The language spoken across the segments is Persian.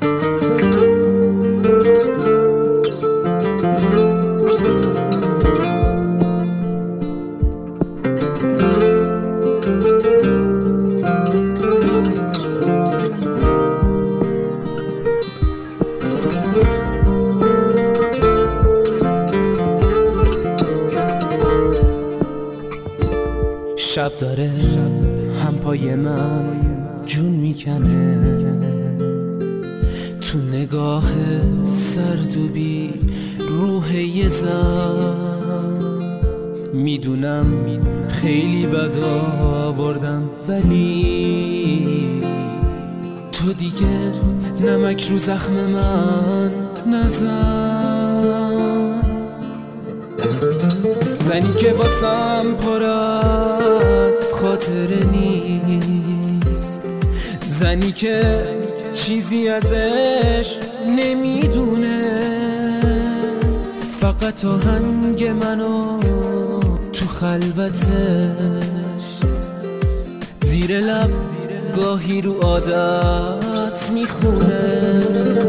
شب داره هم پای من جون میکنه، تو نگاه سرد و بی روح یه زن. میدونم خیلی بد آوردم ولی تو دیگه نمک رو زخم من نزن. زنی که واسم پر از خاطره نیست، زنی که چیزی ازش نمیدونه، فقط آهنگ منو تو خلوتش زیر لب گاهی رو عادت میخونه.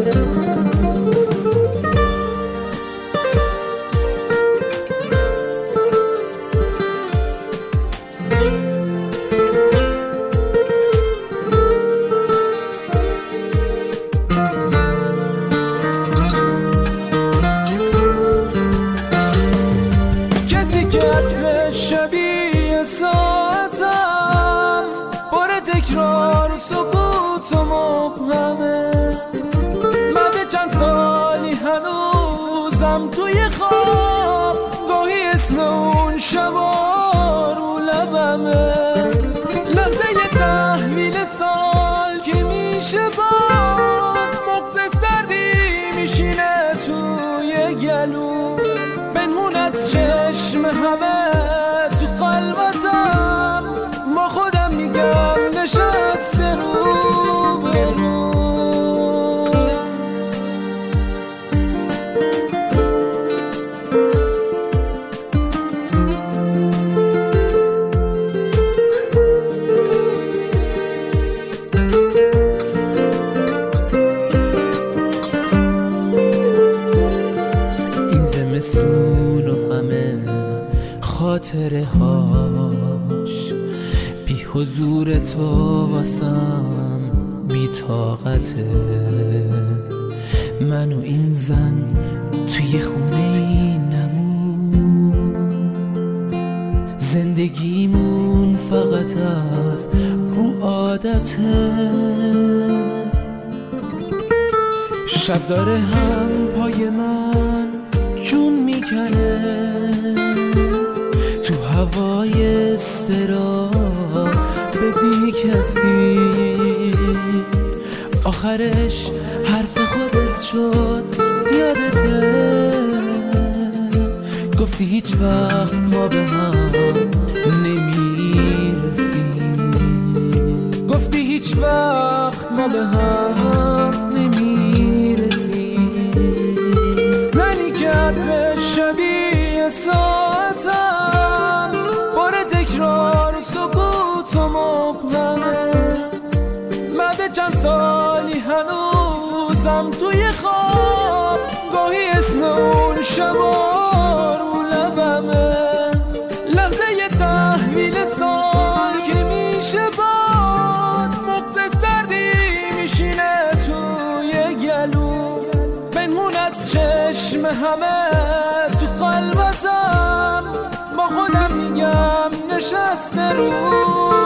شبیه ساعتم بار تکرار سکوت و مبهمه، مده چند سالی هنوزم توی خواب، گاهی اسم اون شبا رو لبمه، لحظه تحویل سال که میشه باز مقت سردی میشینه توی گلو، پنهون از چشم همه تو خلوتم، ما خودم میگم نشسته رو به رو. این زمستون و همه خاطره هاش بی حضور تو واسم بی طاقته، من و این زن توی خونه نمون، زندگیمون فقط از رو عادته. شب داره هم پای من جون میکنه، تو هوای استراب به بی کسی، آخرش حرف خودت شد یادته، گفتی هیچ وقت ما به هم نمیرسیم، گفتی هیچ وقت ما به هم نمیرسیم. زنی که عطر شبیه ساعتم بار تکرار سکوت و مبهمه، مده چند سالی هنوزم توی خواب، گاهی اسم اون شبا رو لبمه، لحظه تحویل سال که میشه باز مقت سردی میشینه توی گلو، پنهون از چشم همه تو خلوتم، با خودم میگم نشسته رو